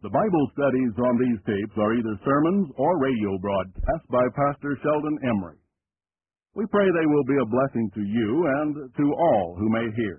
The Bible studies on these tapes are either sermons or radio broadcasts by Pastor Sheldon Emery. We pray they will be a blessing to you and to all who may hear.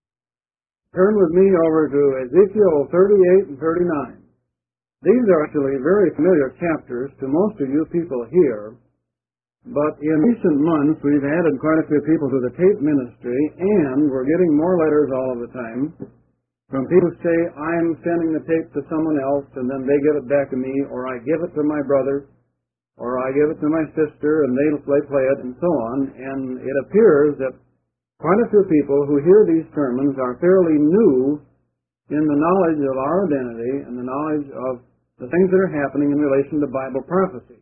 Turn with me over to Ezekiel 38 and 39. These are actually very familiar chapters to most of you people here, but in recent months we've added quite a few people to the tape ministry, and we're getting more letters all of the time from people who say, I'm sending the tape to someone else, and then they give it back to me, or I give it to my brother, or I give it to my sister, and they play it, and so on. And it appears that quite a few people who hear these sermons are fairly new in the knowledge of our identity and the knowledge of the things that are happening in relation to Bible prophecy.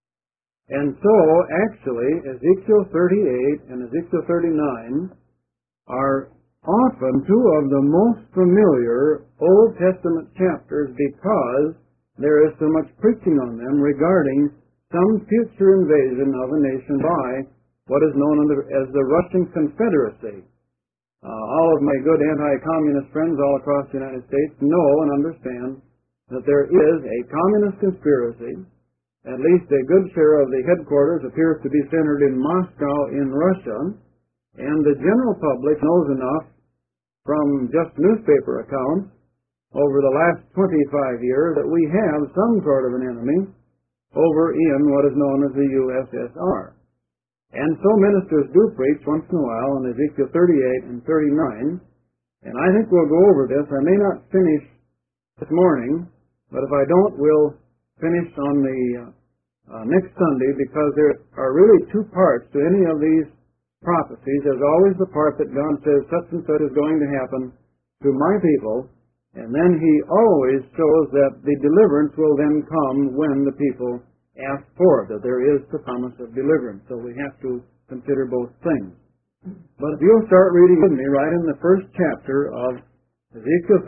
And so, actually, Ezekiel 38 and Ezekiel 39 are often two of the most familiar Old Testament chapters because there is so much preaching on them regarding some future invasion of a nation by what is known as the Russian Confederacy. All of my good anti-communist friends all across the United States know and understand that there is a communist conspiracy. At least a good share of the headquarters appears to be centered in Moscow in Russia, and the general public knows enough from just newspaper accounts over the last 25 years that we have some sort of an enemy over in what is known as the USSR. And so ministers do preach once in a while on Ezekiel 38 and 39, and I think we'll go over this. I may not finish this morning, but if I don't, we'll finish on the next Sunday, because there are really two parts to any of these prophecies. There's always the part that God says such and such is going to happen to my people, and then He always shows that the deliverance will then come when the people ask for it, that there is the promise of deliverance. So we have to consider both things. But if you'll start reading with me right in the first chapter of Ezekiel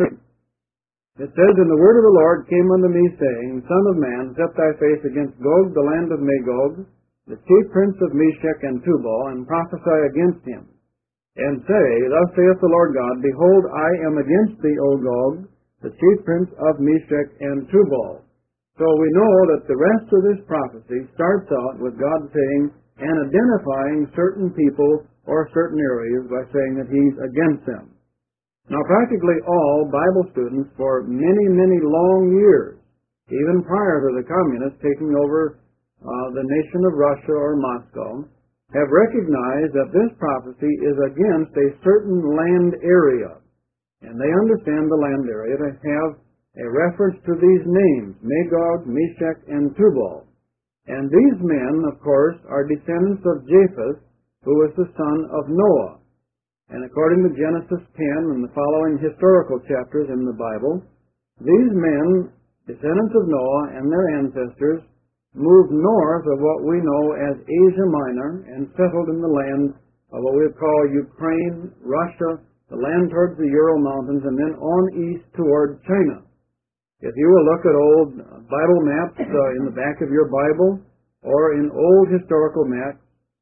30, it says, And the word of the Lord came unto me, saying, Son of man, set thy face against Gog, the land of Magog, the chief prince of Meshech and Tubal, and prophesy against him, and say, Thus saith the Lord God, Behold, I am against thee, O Gog, the chief prince of Meshech and Tubal. So we know that the rest of this prophecy starts out with God saying and identifying certain people or certain areas by saying that He's against them. Now, practically all Bible students for many, many long years, even prior to the communists taking over the nation of Russia or Moscow, have recognized that this prophecy is against a certain land area. And they understand the land area to have a reference to these names, Magog, Meshech, and Tubal. And these men, of course, are descendants of Japheth, who was the son of Noah. And according to Genesis 10 and the following historical chapters in the Bible, these men, descendants of Noah and their ancestors, moved north of what we know as Asia Minor and settled in the land of what we would call Ukraine, Russia, the land towards the Ural Mountains, and then on east toward China. If you will look at old Bible maps in the back of your Bible, or in old historical maps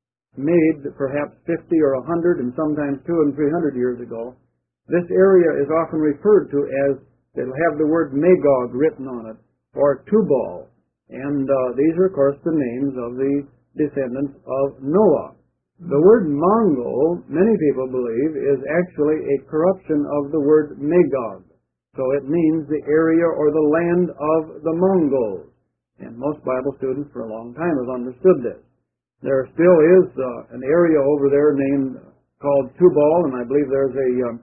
made perhaps 50 or 100 and sometimes 200 and 300 years ago, this area is often referred to as, it'll have the word Magog written on it, or Tubal. And these are, of course, the names of the descendants of Noah. The word Mongol, many people believe, is actually a corruption of the word Magog. So it means the area or the land of the Mongols. And most Bible students for a long time have understood this. There still is an area over there named called Tubal, and I believe there's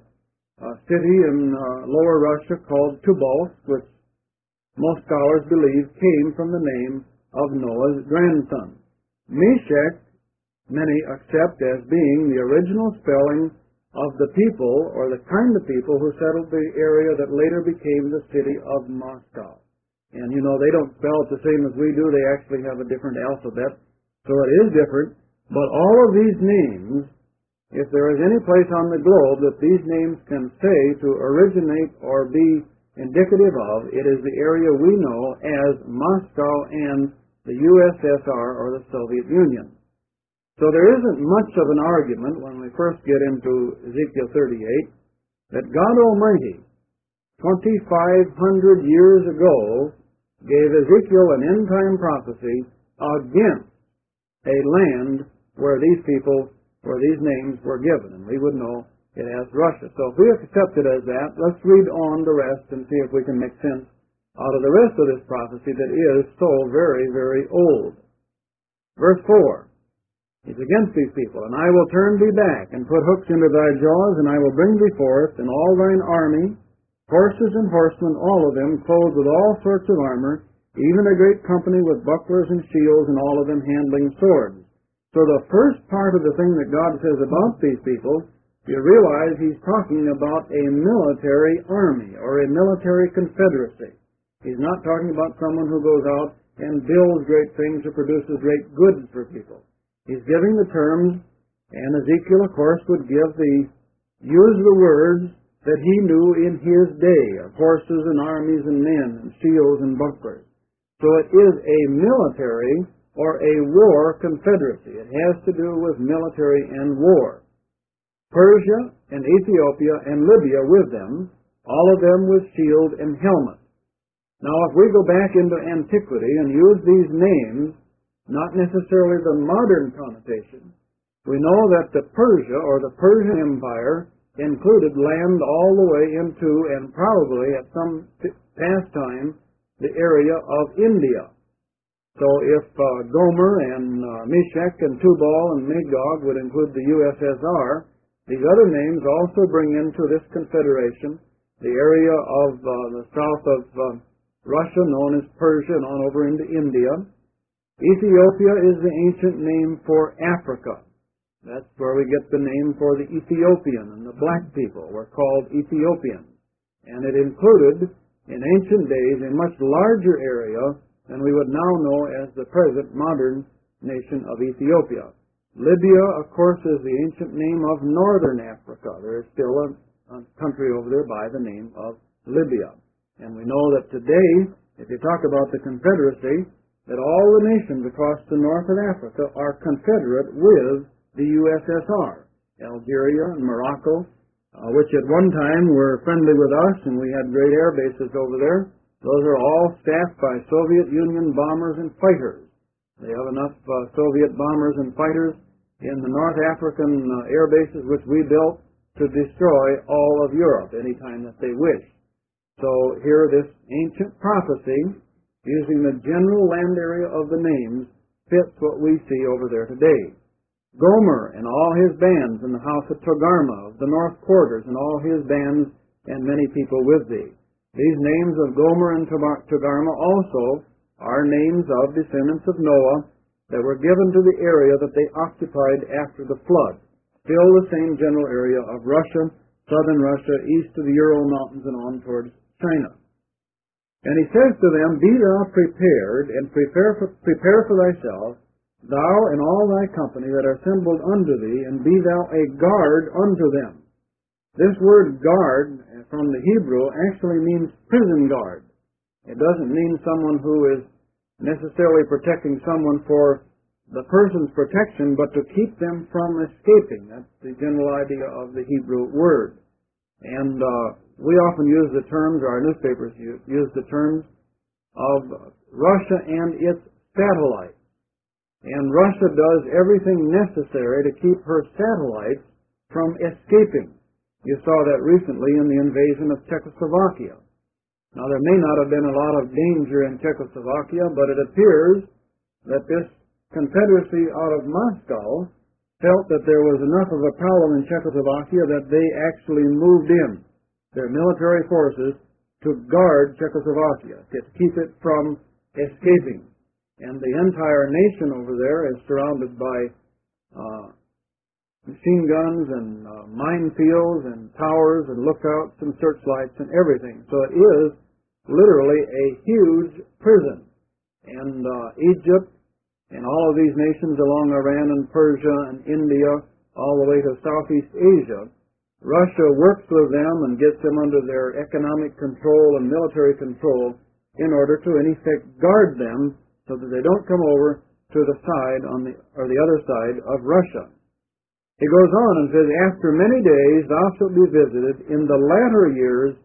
a city in lower Russia called Tobolsk, which most scholars believe came from the name of Noah's grandson. Meshech, many accept as being the original spelling of the people, or the kind of people who settled the area that later became the city of Moscow. And you know, they don't spell it the same as we do. They actually have a different alphabet, so it is different. But all of these names, if there is any place on the globe that these names can say to originate or be indicative of, it is the area we know as Moscow and the USSR, or the Soviet Union. So there isn't much of an argument when we first get into Ezekiel 38 that God Almighty 2,500 years ago, gave Ezekiel an end-time prophecy against a land where these people, where these names were given. And we would know it as Russia. So if we accept it as that, let's read on the rest and see if we can make sense out of the rest of this prophecy that is so very, very old. Verse 4. He's against these people. And I will turn thee back, and put hooks into thy jaws, and I will bring thee forth, and all thine army, horses and horsemen, all of them, clothed with all sorts of armor, even a great company with bucklers and shields, and all of them handling swords. So the first part of the thing that God says about these people, you realize he's talking about a military army, or a military confederacy. He's not talking about someone who goes out and builds great things or produces great goods for people. He's giving the terms, and Ezekiel, of course, would use the words that he knew in his day, of horses and armies and men and shields and bucklers. So it is a military or a war confederacy. It has to do with military and war. Persia and Ethiopia and Libya with them, all of them with shield and helmet. Now, if we go back into antiquity and use these names, not necessarily the modern connotation, we know that the Persia or the Persian Empire included land all the way into, and probably at some past time, the area of India. So if Gomer and Meshech and Tubal and Magog would include the USSR, these other names also bring into this confederation the area of the south of Russia, known as Persia, and on over into India. Ethiopia is the ancient name for Africa. That's where we get the name for the Ethiopian, and the black people were called Ethiopians. And it included, in ancient days, a much larger area than we would now know as the present modern nation of Ethiopia. Libya, of course, is the ancient name of northern Africa. There is still a country over there by the name of Libya. And we know that today, if you talk about the Confederacy, that all the nations across the north of Africa are confederate with the USSR. Algeria and Morocco, which at one time were friendly with us, and we had great air bases over there. Those are all staffed by Soviet Union bombers and fighters. They have enough Soviet bombers and fighters in the North African air bases which we built to destroy all of Europe anytime that they wish. So here this ancient prophecy, using the general land area of the names, fits what we see over there today. Gomer and all his bands in the house of Togarmah of the north quarters, and all his bands and many people with thee. These names of Gomer and Togarmah also are names of descendants of Noah that were given to the area that they occupied after the flood. Still the same general area of Russia, southern Russia, east of the Ural Mountains and on towards China. And he says to them, Be thou prepared, and prepare for thyself, thou and all thy company that are assembled unto thee, and be thou a guard unto them. This word guard, from the Hebrew, actually means prison guard. It doesn't mean someone who is necessarily protecting someone for the person's protection, but to keep them from escaping. That's the general idea of the Hebrew word. And we often use the terms, or our newspapers use the terms, of Russia and its satellites. And Russia does everything necessary to keep her satellites from escaping. You saw that recently in the invasion of Czechoslovakia. Now, there may not have been a lot of danger in Czechoslovakia, but it appears that this confederacy out of Moscow felt that there was enough of a problem in Czechoslovakia that they actually moved in their military forces to guard Czechoslovakia, to keep it from escaping. And the entire nation over there is surrounded by machine guns and minefields and towers and lookouts and searchlights and everything. So it is literally a huge prison. And Egypt and all of these nations along Iran and Persia and India, all the way to Southeast Asia, Russia works with them and gets them under their economic control and military control in order to, in effect, guard them so that they don't come over to the side the other side of Russia. He goes on and says, After many days thou shalt be visited in the latter years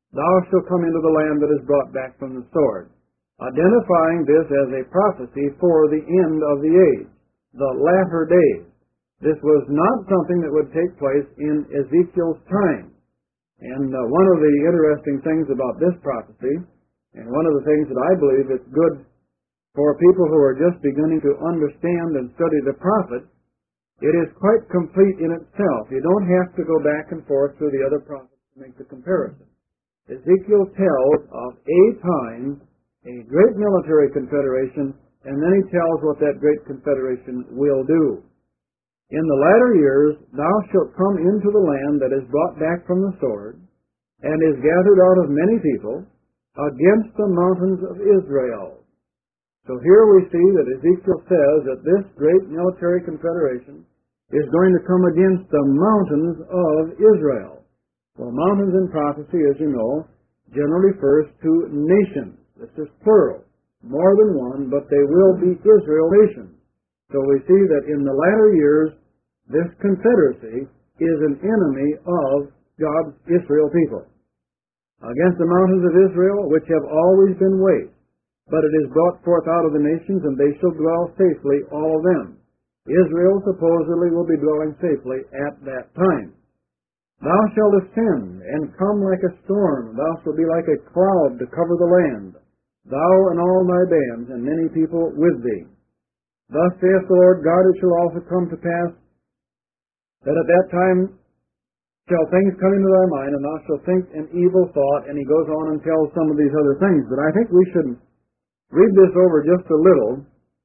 thou shalt come into the land that is brought back from the sword, identifying this as a prophecy for the end of the age, the latter days. This was not something that would take place in Ezekiel's time. And one of the interesting things about this prophecy, and one of the things that I believe is good for people who are just beginning to understand and study the prophet, it is quite complete in itself. You don't have to go back and forth through the other prophets to make the comparison. Ezekiel tells of a time, a great military confederation, and then he tells what that great confederation will do. In the latter years thou shalt come into the land that is brought back from the sword, and is gathered out of many people, against the mountains of Israel. So here we see that Ezekiel says that this great military confederation is going to come against the mountains of Israel. Well, mountains in prophecy, as you know, generally refers to nations. This is plural, more than one, but they will be Israel nations. So we see that in the latter years, this confederacy is an enemy of God's Israel people. Against the mountains of Israel, which have always been waste, but it is brought forth out of the nations, and they shall dwell safely, all of them. Israel supposedly will be dwelling safely at that time. Thou shalt ascend, and come like a storm, thou shalt be like a cloud to cover the land, thou and all thy bands, and many people with thee. Thus saith the Lord God, it shall also come to pass that at that time shall things come into thy mind, and thou shalt think an evil thought. And he goes on and tells some of these other things. But I think we should read this over just a little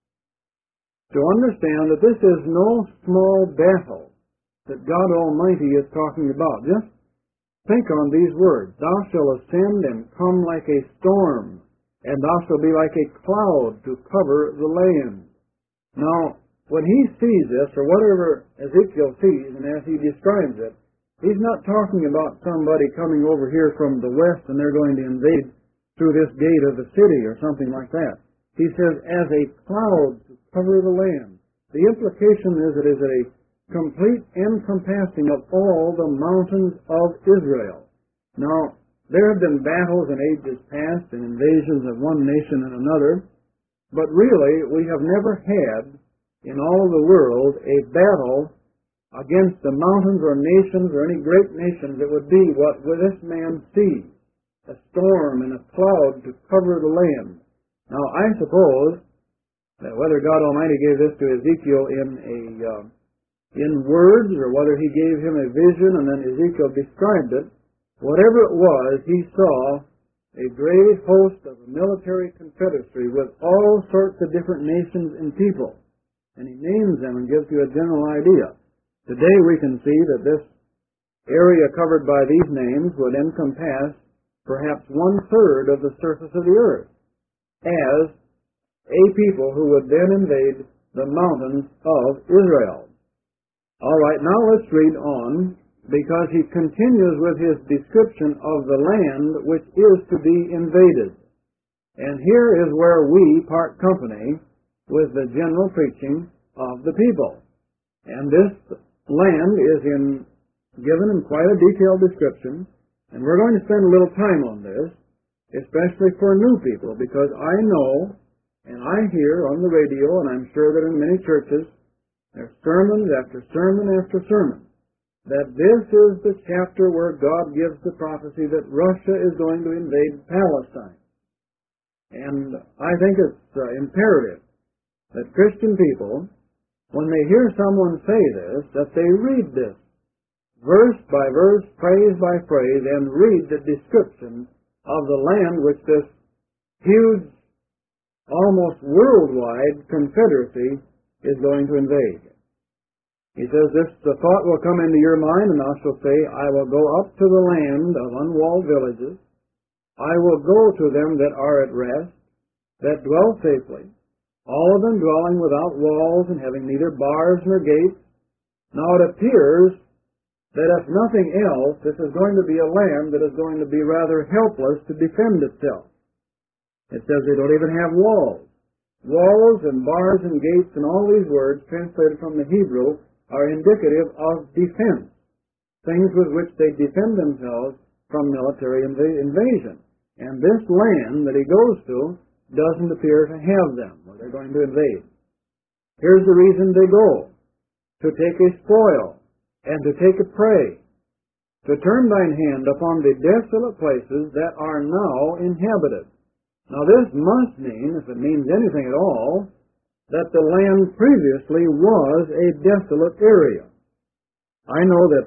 to understand that this is no small battle that God Almighty is talking about. Just think on these words. Thou shalt ascend and come like a storm, and thou shalt be like a cloud to cover the land. Now, when he sees this, or whatever Ezekiel sees, and as he describes it, he's not talking about somebody coming over here from the west and they're going to invade through this gate of the city or something like that. He says, as a cloud to cover the land. The implication is it is a complete encompassing of all the mountains of Israel. Now, there have been battles in ages past and invasions of one nation and another, but really we have never had in all of the world a battle against the mountains or nations or any great nations that would be what this man sees, a storm and a cloud to cover the land. Now, I suppose that whether God Almighty gave this to Ezekiel in words, or whether he gave him a vision and then Ezekiel described it, whatever it was, he saw a great host of a military confederacy with all sorts of different nations and people. And he names them and gives you a general idea. Today we can see that this area covered by these names would encompass perhaps 1/3 of the surface of the earth as a people who would then invade the mountains of Israel. All right, now let's read on, because he continues with his description of the land which is to be invaded. And here is where we part company with the general preaching of the people. And this land is given in quite a detailed description, and we're going to spend a little time on this, especially for new people, because I know, and I hear on the radio, and I'm sure that in many churches, there's sermons after sermon after sermon, that this is the chapter where God gives the prophecy that Russia is going to invade Palestine. And I think it's imperative that Christian people, when they hear someone say this, that they read this verse by verse, phrase by phrase, and read the description of the land which this huge, almost worldwide confederacy is going to invade. He says, the thought will come into your mind, and thou shalt say, I will go up to the land of unwalled villages. I will go to them that are at rest, that dwell safely, all of them dwelling without walls and having neither bars nor gates. Now it appears that if nothing else, this is going to be a land that is going to be rather helpless to defend itself. It says they don't even have walls. Walls and bars and gates and all these words translated from the Hebrew are indicative of defense, things with which they defend themselves from military invasion. And this land that he goes to doesn't appear to have them, or they're going to invade. Here's the reason they go: to take a spoil, and to take a prey, to turn thine hand upon the desolate places that are now inhabited. Now this must mean, if it means anything at all, that the land previously was a desolate area. I know that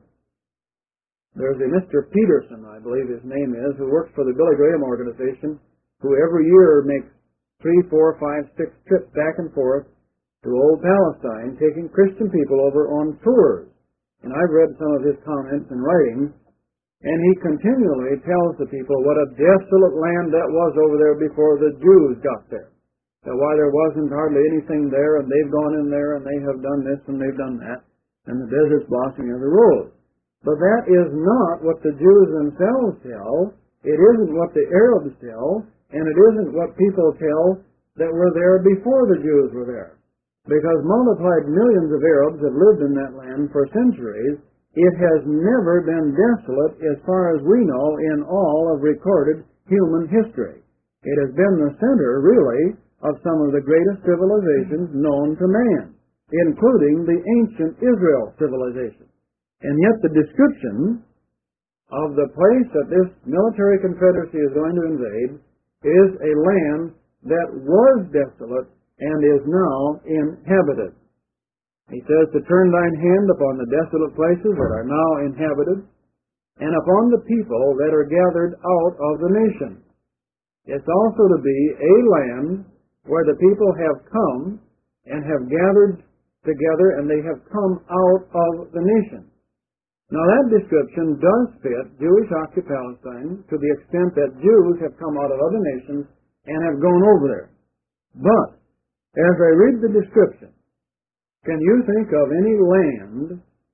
there's a Mr. Peterson, I believe his name is, who works for the Billy Graham organization, who every year makes 3, 4, 5, 6 trips back and forth to old Palestine, taking Christian people over on tours. And I've read some of his comments and writings, and he continually tells the people what a desolate land that was over there before the Jews got there. That why there wasn't hardly anything there, and they've gone in there, and they have done this, and they've done that, and the desert's blossoming of the rose. But that is not what the Jews themselves tell. It isn't what the Arabs tell, and it isn't what people tell that were there before the Jews were there. Because multiplied millions of Arabs have lived in that land for centuries, it has never been desolate as far as we know in all of recorded human history. It has been the center, really, of some of the greatest civilizations known to man, including the ancient Israel civilization. And yet the description of the place that this military confederacy is going to invade is a land that was desolate and is now inhabited. He says to turn thine hand upon the desolate places that are now inhabited, and upon the people that are gathered out of the nation. It's also to be a land where the people have come and have gathered together, and they have come out of the nation. Now that description does fit Jewish-occupied Palestine to the extent that Jews have come out of other nations and have gone over there. But as I read the description, can you think of any land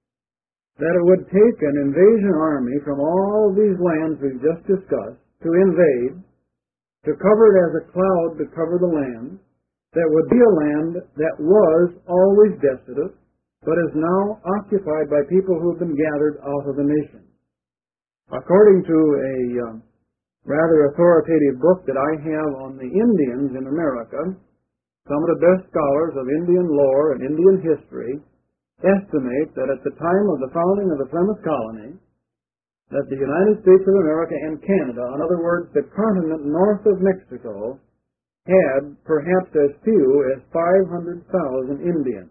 that it would take an invasion army from all these lands we've just discussed to invade, to cover it as a cloud to cover the land, that would be a land that was always desolate, but is now occupied by people who have been gathered out of the nation? According to a rather authoritative book that I have on the Indians in America, some of the best scholars of Indian lore and Indian history estimate that at the time of the founding of the Plymouth colony, that the United States of America and Canada, in other words, the continent north of Mexico, had perhaps as few as 500,000 Indians.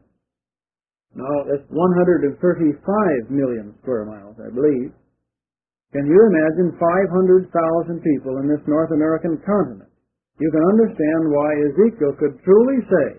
Now, that's 135 million square miles, I believe. Can you imagine 500,000 people in this North American continent? You can understand why Ezekiel could truly say,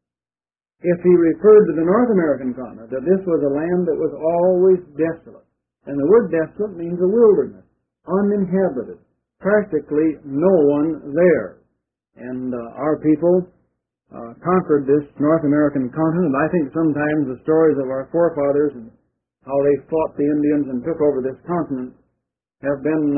if he referred to the North American continent, that this was a land that was always desolate. And the word desolate means a wilderness, uninhabited, practically no one there. And our people conquered this North American continent. I think sometimes the stories of our forefathers and how they fought the Indians and took over this continent have been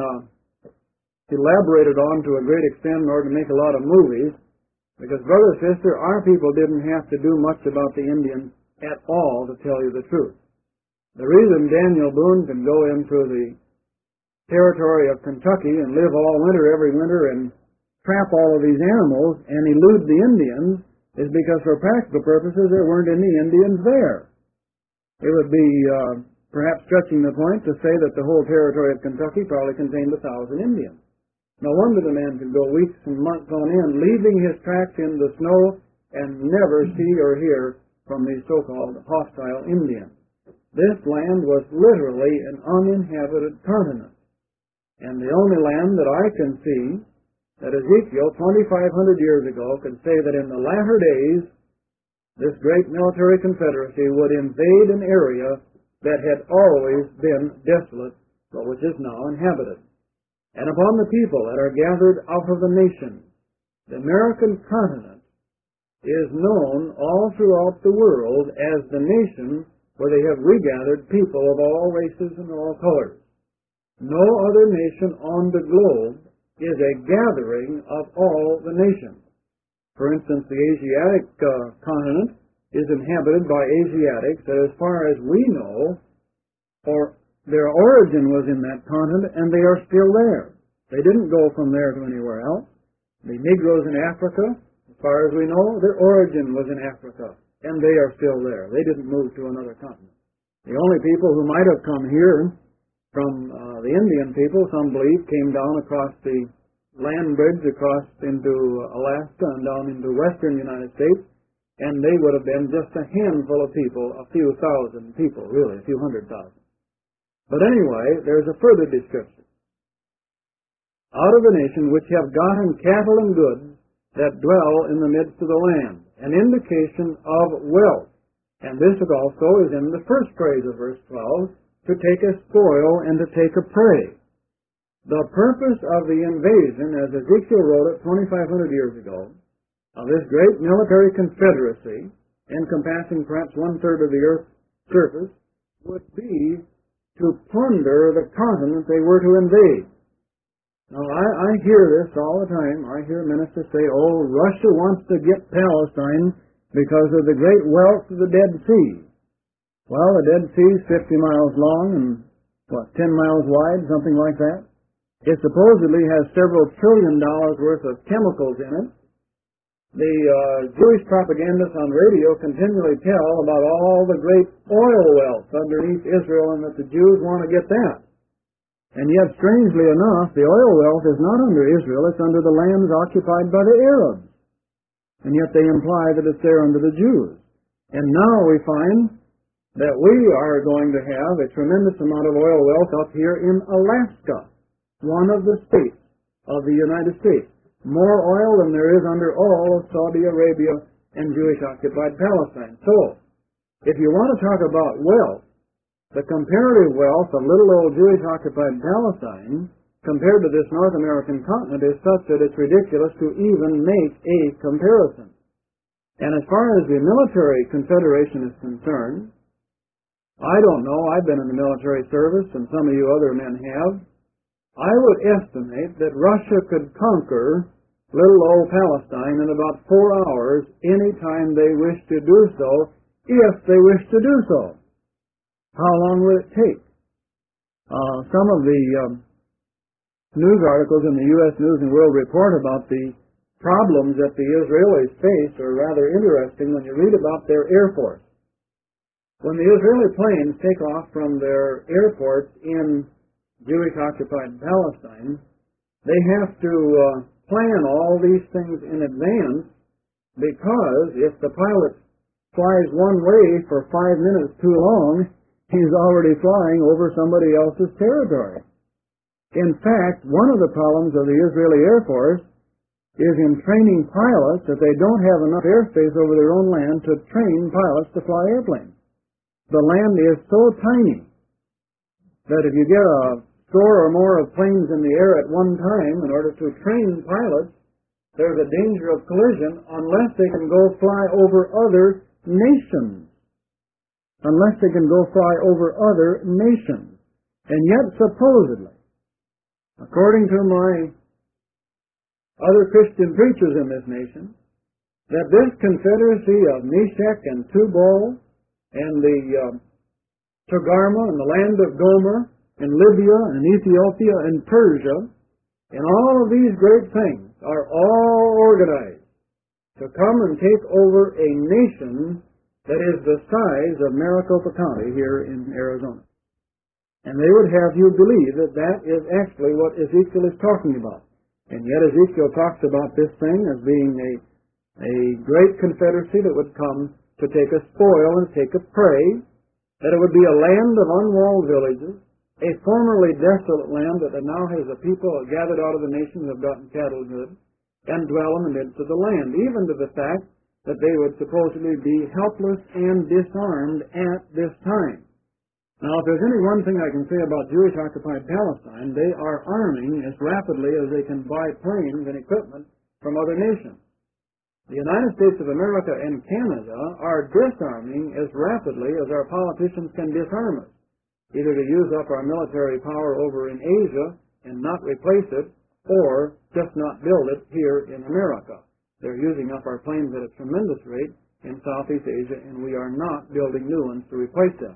elaborated on to a great extent in order to make a lot of movies, because, brother, sister, our people didn't have to do much about the Indians at all, to tell you the truth. The reason Daniel Boone can go into the territory of Kentucky and live all winter, every winter, and trap all of these animals and elude the Indians is because, for practical purposes, there weren't any Indians there. It would be perhaps stretching the point to say that the whole territory of Kentucky probably contained 1,000 Indians. No wonder the man could go weeks and months on end, leaving his tracks in the snow and never see or hear from these so-called hostile Indians. This land was literally an uninhabited continent. And the only land that I can see that Ezekiel, 2,500 years ago, could say that in the latter days, this great military confederacy would invade an area that had always been desolate, but which is now inhabited. And upon the people that are gathered out of the nations, the American continent is known all throughout the world as the nation where they have regathered people of all races and all colors. No other nation on the globe is a gathering of all the nations. For instance, the Asiatic continent is inhabited by Asiatics that, as far as we know, or Their origin was in that continent, and they are still there. They didn't go from there to anywhere else. The Negroes in Africa, as far as we know, their origin was in Africa, and they are still there. They didn't move to another continent. The only people who might have come here from the Indian people, some believe, came down across the land bridge across into Alaska and down into western United States, and they would have been just a handful of people, a few thousand people, really, a few 100,000. But anyway, there's a further description. Out of the nation which have gotten cattle and goods that dwell in the midst of the land, an indication of wealth. And this also is in the first phrase of verse 12, to take a spoil and to take a prey. The purpose of the invasion, as Ezekiel wrote it 2,500 years ago, of this great military confederacy, encompassing perhaps one-third of the earth's surface, would be to plunder the continent they were to invade. Now, I hear this all the time. I hear ministers say, oh, Russia wants to get Palestine because of the great wealth of the Dead Sea. Well, the Dead Sea is 50 miles long and, 10 miles wide, something like that. It supposedly has several $1 trillion worth of chemicals in it. The Jewish propagandists on radio continually tell about all the great oil wealth underneath Israel and that the Jews want to get that. And yet, strangely enough, the oil wealth is not under Israel, it's under the lands occupied by the Arabs. And yet they imply that it's there under the Jews. And now we find that we are going to have a tremendous amount of oil wealth up here in Alaska, one of the states of the United States. More oil than there is under all of Saudi Arabia and Jewish-occupied Palestine. So, if you want to talk about wealth, the comparative wealth of little old Jewish-occupied Palestine compared to this North American continent is such that it's ridiculous to even make a comparison. And as far as the military confederation is concerned, I don't know, I've been in the military service, and some of you other men have. I would estimate that Russia could conquer little old Palestine in about 4 hours any time they wish to do so, if they wish to do so. How long will it take? Some of the news articles in the U.S. News and World Report about the problems that the Israelis face are rather interesting when you read about their Air Force. When the Israeli planes take off from their airports in Jewish-occupied Palestine, they have to plan all these things in advance, because if the pilot flies one way for 5 minutes too long, he's already flying over somebody else's territory. In fact, one of the problems of the Israeli Air Force is in training pilots that they don't have enough airspace over their own land to train pilots to fly airplanes. The land is so tiny that if you get a score or more of planes in the air at one time, in order to train pilots, there's a danger of collision unless they can go fly over other nations. Unless they can go fly over other nations. And yet, supposedly, according to my other Christian preachers in this nation, that this confederacy of Meshech and Tubal and the Togarmah and the land of Gomer and Libya and Ethiopia and Persia and all of these great things are all organized to come and take over a nation that is the size of Maricopa County here in Arizona. And they would have you believe that that is actually what Ezekiel is talking about. And yet Ezekiel talks about this thing as being a great confederacy that would come to take a spoil and take a prey, that it would be a land of unwalled villages, a formerly desolate land that now has a people gathered out of the nations who have gotten cattle good, and dwell in the midst of the land, even to the fact that they would supposedly be helpless and disarmed at this time. Now, if there's any one thing I can say about Jewish-occupied Palestine, they are arming as rapidly as they can buy planes and equipment from other nations. The United States of America and Canada are disarming as rapidly as our politicians can disarm us, either to use up our military power over in Asia and not replace it, or just not build it here in America. They're using up our planes at a tremendous rate in Southeast Asia, and we are not building new ones to replace them.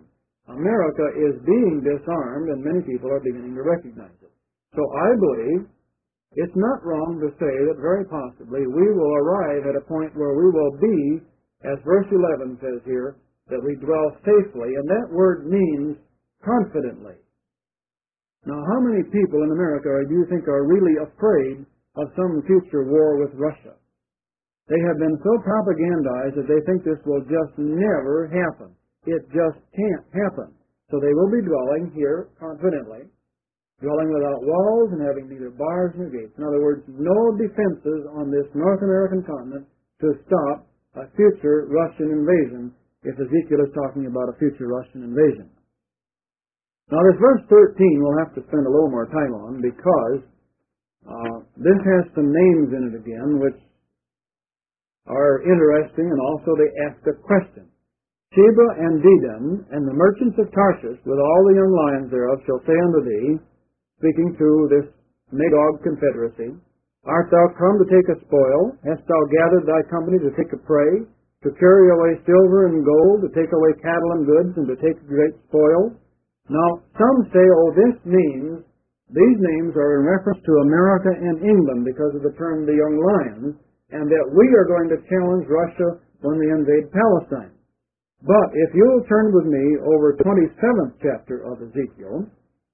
America is being disarmed, and many people are beginning to recognize it. So I believe it's not wrong to say that very possibly we will arrive at a point where we will be, as verse 11 says here, that we dwell safely, and that word means confidently. Now, how many people in America do you think are really afraid of some future war with Russia? They have been so propagandized that they think this will just never happen. It just can't happen. So they will be dwelling here confidently, dwelling without walls and having neither bars nor gates. In other words, no defenses on this North American continent to stop a future Russian invasion, if Ezekiel is talking about a future Russian invasion. Now, this verse 13 we'll have to spend a little more time on because this has some names in it again which are interesting, and also they ask a question. Sheba and Dedan and the merchants of Tarshish with all the young lions thereof shall say unto thee, speaking to this Magog confederacy, art thou come to take a spoil? Hast thou gathered thy company to take a prey, to carry away silver and gold, to take away cattle and goods, and to take great spoil? Now, some say, oh, this means, these names are in reference to America and England because of the term the young lions, and that we are going to challenge Russia when they invade Palestine. But if you'll turn with me over 27th chapter of Ezekiel,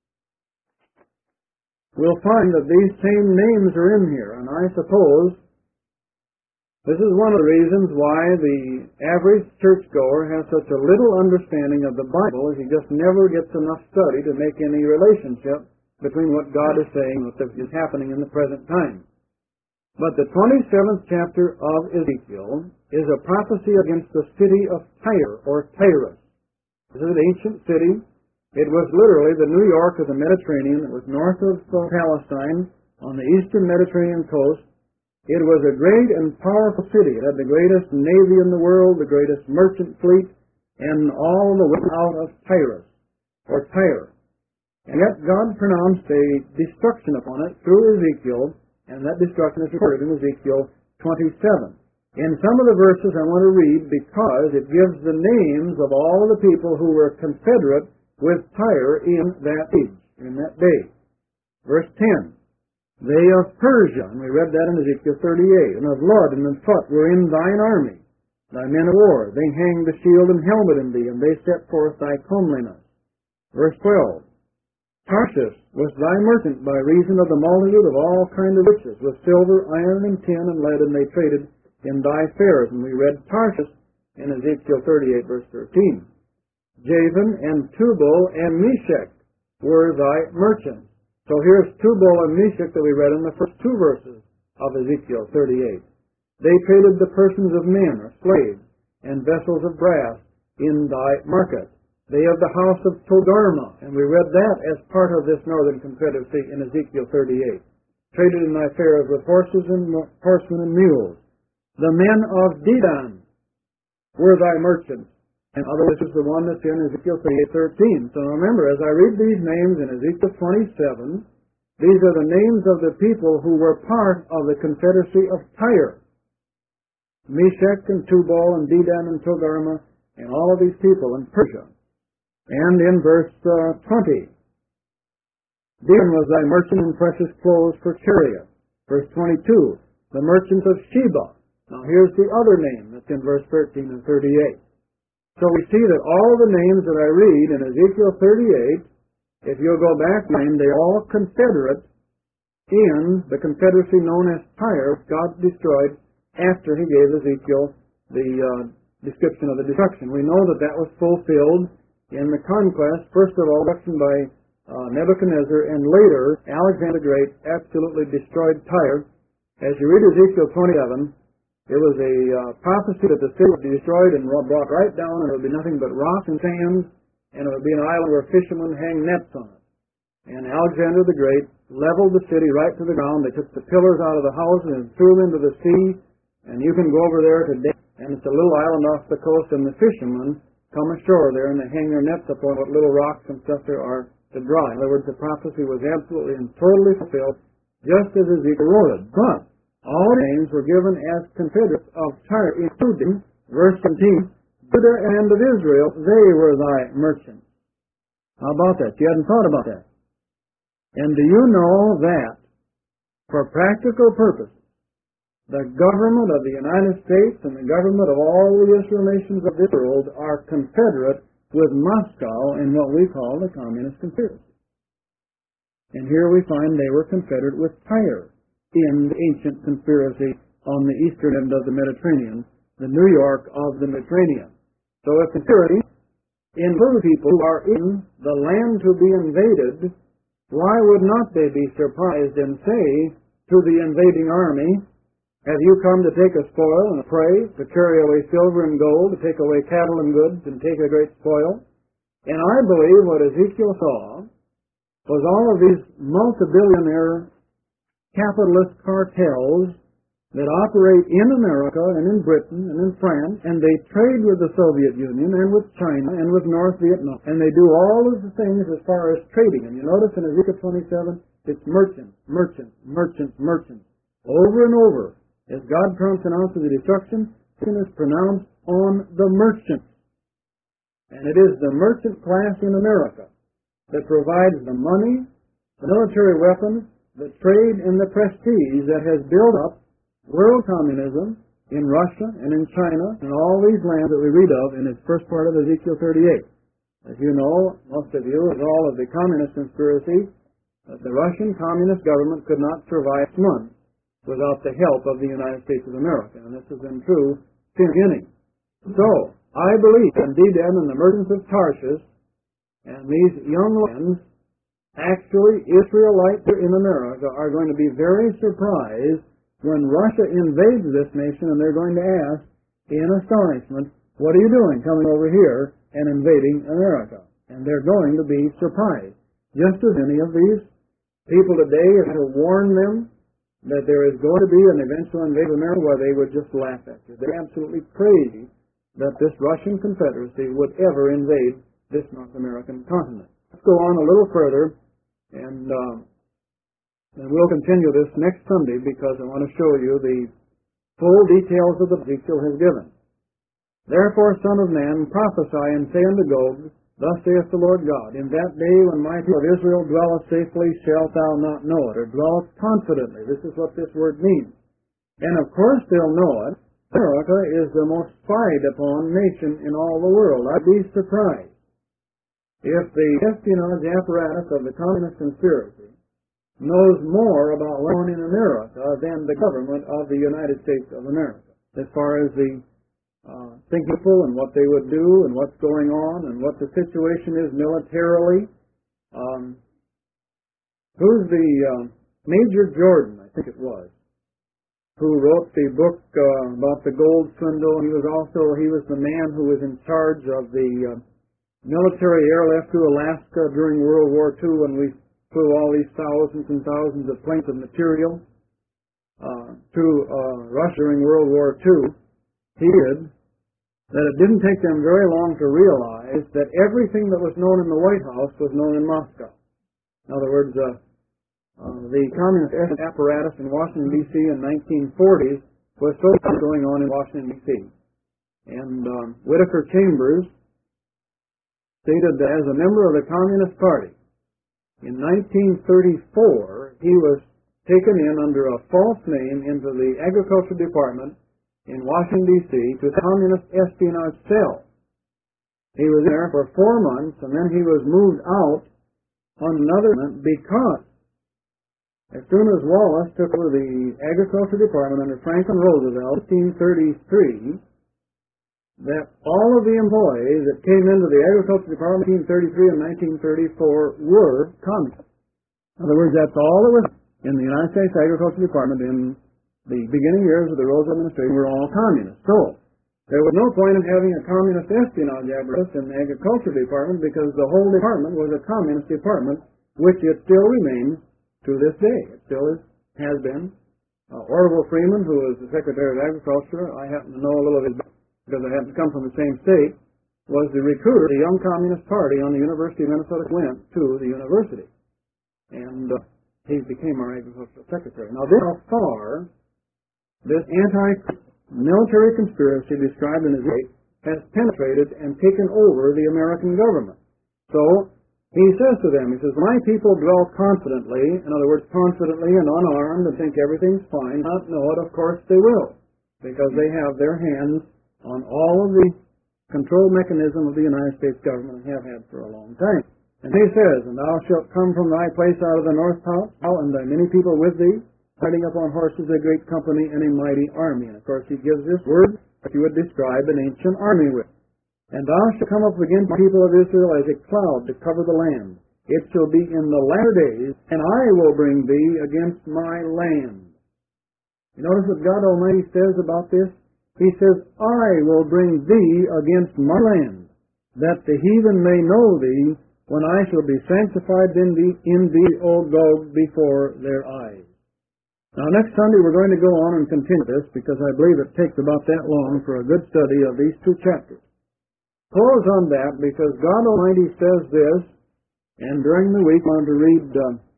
we'll find that these same names are in here, and I suppose this is one of the reasons why the average churchgoer has such a little understanding of the Bible, is he just never gets enough study to make any relationship between what God is saying and what is happening in the present time. But the 27th chapter of Ezekiel is a prophecy against the city of Tyre, or Tyrus. This is an ancient city. It was literally the New York of the Mediterranean. It was north of Palestine, on the eastern Mediterranean coast. It was a great and powerful city. It had the greatest navy in the world, the greatest merchant fleet, and all the way out of Tyrus, or Tyre. And yet God pronounced a destruction upon it through Ezekiel, and that destruction is recorded in Ezekiel 27. In some of the verses I want to read because it gives the names of all the people who were confederate with Tyre in that age, in that day. Verse 10, they of Persia, and we read that in Ezekiel 38, and of Lud and of Phut were in thine army, thy men of war. They hanged the shield and helmet in thee, and they set forth thy comeliness. Verse 12, Tarshish was thy merchant by reason of the multitude of all kind of riches, with silver, iron, and tin, and lead, and they traded in thy fairs. And we read Tarshish in Ezekiel 38, verse 13. Javan and Tubal and Meshach were thy merchants. So here's Tubal and Meshach that we read in the first two verses of Ezekiel 38. They traded the persons of men, or slaves, and vessels of brass in thy market. They of the house of Togarmah, and we read that as part of this northern confederacy in Ezekiel 38. Traded in thy fairs with horses and horsemen and mules. The men of Dedan were thy merchants. And otherwise, this is the one that's in Ezekiel 38:13. So remember, as I read these names in Ezekiel 27, these are the names of the people who were part of the confederacy of Tyre. Meshach and Tubal and Dedan and Togarmah and all of these people in Persia. And in verse 20, Dedan was thy merchant in precious clothes for chariot. Verse 22, the merchants of Sheba. Now here's the other name that's in verse 13 and 38. So we see that all the names that I read in Ezekiel 38, if you'll go back, they're all confederate in the confederacy known as Tyre, God destroyed after he gave Ezekiel the description of the destruction. We know that that was fulfilled in the conquest, first of all, destruction by Nebuchadnezzar, and later Alexander the Great absolutely destroyed Tyre. As you read Ezekiel 27, it was a prophecy that the city would be destroyed and brought right down, and it would be nothing but rock and sand, and it would be an island where fishermen hang nets on it. And Alexander the Great leveled the city right to the ground. They took the pillars out of the houses and threw them into the sea, and you can go over there today, and it's a little island off the coast, and the fishermen come ashore there, and they hang their nets upon what little rocks and stuff there are to dry. In other words, the prophecy was absolutely and totally fulfilled, just as Ezekiel wrote it. But all names were given as confederates of Tyre, including, verse 17, Judah and of Israel, they were thy merchants. How about that? You hadn't thought about that. And do you know that, for practical purposes, the government of the United States and the government of all the Israel nations of this world are confederate with Moscow in what we call the Communist Conspiracy. And here we find they were confederate with Tyre in the ancient conspiracy on the eastern end of the Mediterranean, the New York of the Mediterranean. So if conspiracy includes people who are in the land to be invaded, why would not they be surprised and say to the invading army, have you come to take a spoil and a prey, to carry away silver and gold, to take away cattle and goods, and take a great spoil? And I believe what Ezekiel saw was all of these multi-billionaire capitalist cartels that operate in America and in Britain and in France, and they trade with the Soviet Union and with China and with North Vietnam. And they do all of the things as far as trading. And you notice in Ezekiel 27, it's merchants, merchants, merchants, merchants. Over and over, as God pronounces the destruction, sin is pronounced on the merchants. And it is the merchant class in America that provides the money, the military weapons, the trade, and the prestige that has built up world communism in Russia and in China and all these lands that we read of in its first part of Ezekiel 38. As you know, most of you, as all of the communist conspiracy, the Russian communist government could not survive months without the help of the United States of America. And this has been true since the beginning. So, I believe in Dedan and the merchants of Tarshish and these young ones, actually Israelites in America, are going to be very surprised when Russia invades this nation, and they're going to ask, in astonishment, what are you doing coming over here and invading America? And they're going to be surprised. Just as any of these people today have to warn them that there is going to be an eventual invasion of America, where they would just laugh at you. They're absolutely crazy that this Russian Confederacy would ever invade this North American continent. Let's go on a little further, and we'll continue this next Sunday, because I want to show you the full details of the Ezekiel has given. Therefore, Son of man, prophesy and say unto Gog, thus saith the Lord God, in that day when my people of Israel dwelleth safely, shalt thou not know it, or dwelleth confidently. This is what this word means. And of course they'll know it. America is the most spied upon nation in all the world. I'd be surprised if the espionage apparatus of the communist conspiracy knows more about what's going on in America than the government of the United States of America, as far as the thinking people and what they would do and what's going on and what the situation is militarily. Who's the Major Jordan, I think it was, who wrote the book about the gold swindle. He was the man who was in charge of the military airlift to Alaska during World War II, when we flew all these thousands and thousands of planes of material to Russia during World War II. He did that it didn't take them very long to realize that everything that was known in the White House was known in Moscow. In other words, the communist apparatus in Washington, D.C. in 1940s was so going on in Washington, D.C. And Whittaker Chambers stated that as a member of the Communist Party, in 1934, he was taken in under a false name into the Agriculture Department in Washington, D.C., to the Communist Espionage Cell. He was there for 4 months, and then he was moved out on another because as soon as Wallace took over the Agriculture Department under Franklin Roosevelt in 1933, that all of the employees that came into the Agriculture Department in 1933 and 1934 were communists. In other words, that's all that was in the United States Agriculture Department in the beginning years of the Roosevelt administration were all communists. So, there was no point in having a communist espionage apparatus in the Agriculture Department, because the whole department was a communist department, which it still remains to this day. It still has been. Orville Freeman, who was the Secretary of Agriculture, I happen to know a little of his because I happen to come from the same state, was the recruiter of the Young Communist Party on the University of Minnesota, went to the university. And he became our agricultural secretary. Now, this how far this anti-military conspiracy described in his book has penetrated and taken over the American government. So, He says to them, he says, my people dwell confidently, in other words, confidently and unarmed, and think everything's fine. Not know it, of course they will, because they have their hands on all of the control mechanism of the United States government and have had for a long time. And he says, and thou shalt come from thy place out of the north part, and thy many people with thee, riding upon horses, a great company, and a mighty army. And of course he gives this word that you would describe an ancient army with. And thou shalt come up against the people of Israel as a cloud to cover the land. It shall be in the latter days, and I will bring thee against my land. You notice what God Almighty says about this? He says, I will bring thee against my land, that the heathen may know thee, when I shall be sanctified in thee, O Gog, before their eyes. Now, next Sunday we're going to go on and continue this, because I believe it takes about that long for a good study of these two chapters. Close on that, because God Almighty says this, and during the week I want to read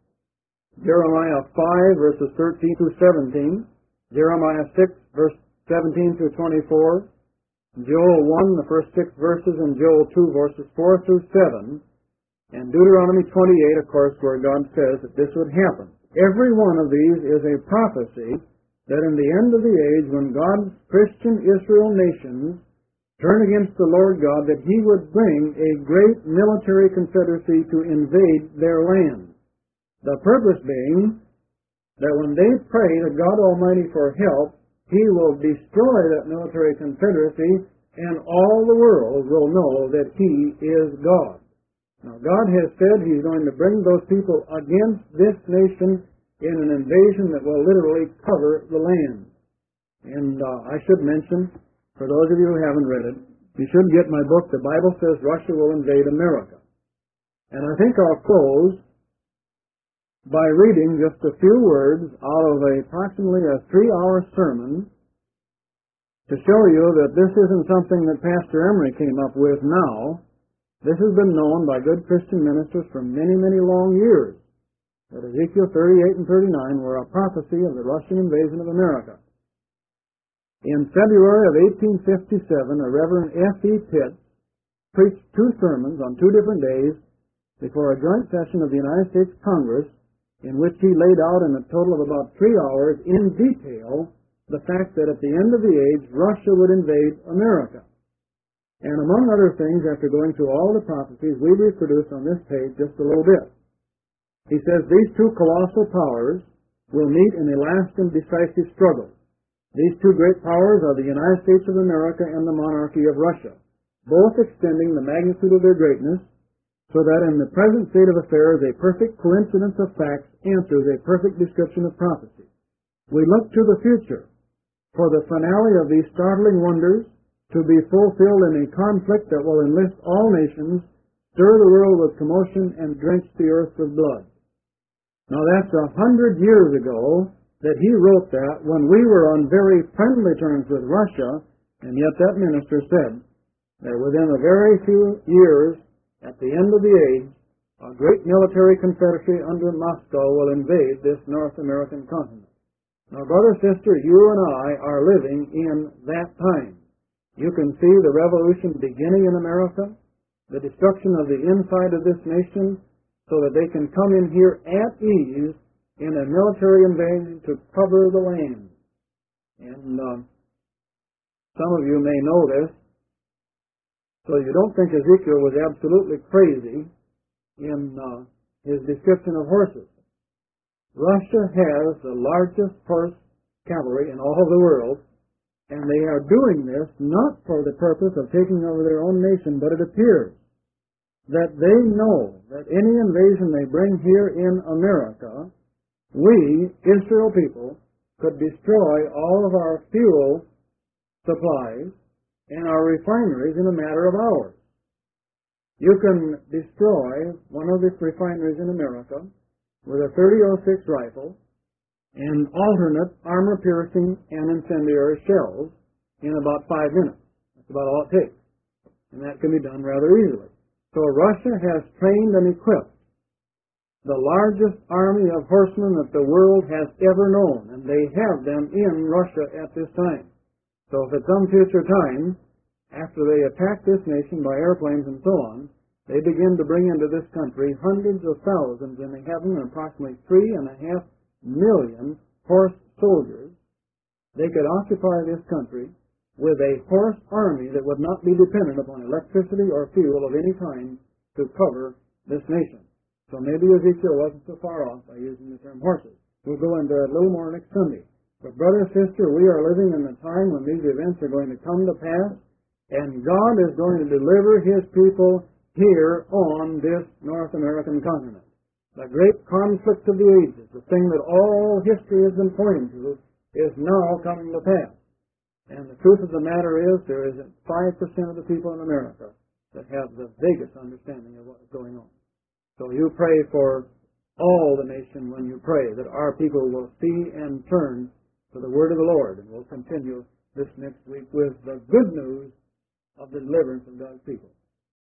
Jeremiah 5, verses 13 through 17, Jeremiah 6, verse 17 through 24, Joel 1, the first 6 verses, and Joel 2, verses 4 through 7, and Deuteronomy 28, of course, where God says that this would happen. Every one of these is a prophecy that in the end of the age, when God's Christian Israel nations turn against the Lord God, that He would bring a great military confederacy to invade their land. The purpose being that when they pray to God Almighty for help, He will destroy that military confederacy, and all the world will know that He is God. Now, God has said He's going to bring those people against this nation in an invasion that will literally cover the land. And I should mention, for those of you who haven't read it, you should get my book, The Bible Says Russia Will Invade America. And I think I'll close by reading just a few words out of approximately a 3-hour sermon to show you that this isn't something that Pastor Emery came up with now. This has been known by good Christian ministers for many, many long years, that Ezekiel 38 and 39 were a prophecy of the Russian invasion of America. In February of 1857, a Reverend F.E. Pitts preached 2 sermons on 2 different days before a joint session of the United States Congress, in which he laid out in a total of about 3 hours in detail the fact that at the end of the age, Russia would invade America. And among other things, after going through all the prophecies, we reproduce on this page just a little bit. He says these 2 colossal powers will meet in a last and decisive struggle. These 2 great powers are the United States of America and the monarchy of Russia, both extending the magnitude of their greatness, so that in the present state of affairs a perfect coincidence of facts answers a perfect description of prophecy. We look to the future for the finale of these startling wonders to be fulfilled in a conflict that will enlist all nations, stir the world with commotion, and drench the earth with blood. Now that's 100 years ago that he wrote that, when we were on very friendly terms with Russia, and yet that minister said that within a very few years, at the end of the age, a great military confederacy under Moscow will invade this North American continent. Now, brother, sister, you and I are living in that time. You can see the revolution beginning in America, the destruction of the inside of this nation, so that they can come in here at ease in a military invasion to cover the land. And some of you may know this, so you don't think Ezekiel was absolutely crazy in his description of horses. Russia has the largest horse cavalry in all of the world, and they are doing this not for the purpose of taking over their own nation, but it appears that they know that any invasion they bring here in America, we, Israel people, could destroy all of our fuel supplies and our refineries in a matter of hours. You can destroy one of the refineries in America with a .30-06 rifle and alternate armor-piercing and incendiary shells in about 5 minutes. That's about all it takes. And that can be done rather easily. So Russia has trained and equipped the largest army of horsemen that the world has ever known, and they have them in Russia at this time. So if at some future time, after they attack this nation by airplanes and so on, they begin to bring into this country hundreds of thousands in the heaven and approximately 3.5 million horse soldiers. They could occupy this country with a horse army that would not be dependent upon electricity or fuel of any kind to cover this nation. So maybe Ezekiel wasn't so far off by using the term horses. We'll go into that a little more next Sunday. But brother, sister, we are living in the time when these events are going to come to pass, and God is going to deliver His people here on this North American continent. The great conflict of the ages, the thing that all history has been pointing to, is now coming to pass. And the truth of the matter is, there isn't 5% of the people in America that have the vaguest understanding of what is going on. So you pray for all the nation when you pray that our people will see and turn to the word of the Lord. And we'll continue this next week with the good news of the deliverance of God's people.